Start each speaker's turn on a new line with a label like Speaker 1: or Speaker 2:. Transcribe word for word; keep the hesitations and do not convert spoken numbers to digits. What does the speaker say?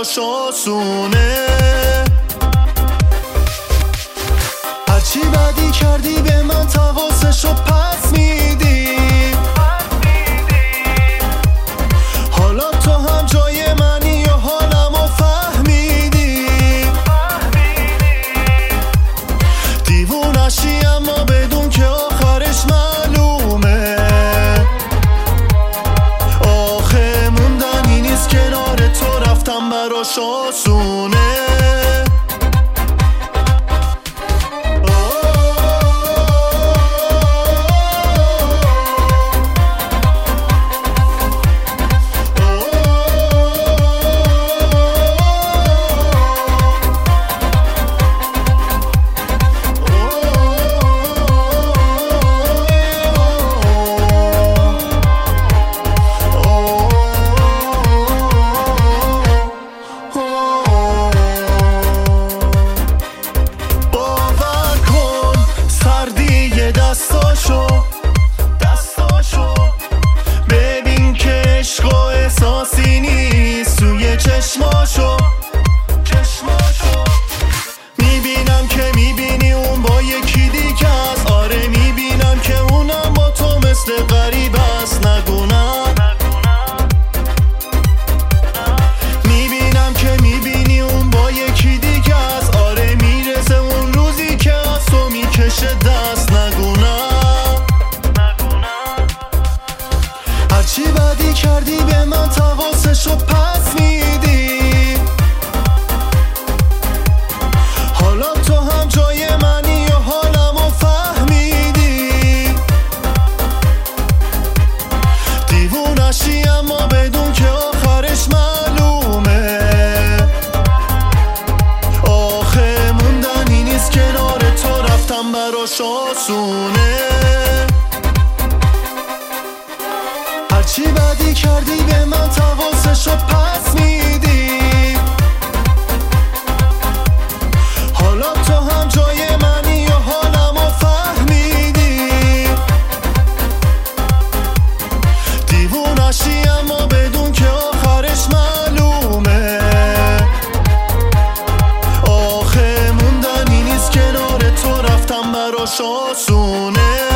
Speaker 1: براش آسونه. هرچی بدی کردی به من تواسشو پس میدی، حالا تو هم جای منی و حالمو فهمیدی. دیوونشی اما بدون که آخرش معلومه، آخه موندنی نیست کنار تو، رفتم براش آسونه. دستاشو دستاشو ببین که عشق و احساسی نیست توی چشماشو چشماشو. میبینم که میبینی اون با یکی دیگه است، آره میبینم که اونم با تو مثل غریب است. نگو نه، میبینم که میبینی اون با یکی دیگه است، آره میرسه اون روزی که از تو میکشه دست. نگو هرچی بدی کردی به من تواسشو پس میدی، حالا تو هم جای منی و حالمو فهمیدی. دیوونشی اما بدون که آخرش معلومه، آخه موندنی نیست کنار تو، رفتم براش آسونه. هرچی بدی کردی به من تواسشو پس میدی، حالا تو هم جای منی و حالمو فهمیدی. دیوونشی اما بدون که آخرش معلومه، آخه موندنی نیست کنار تو، رفتم براش آسونه.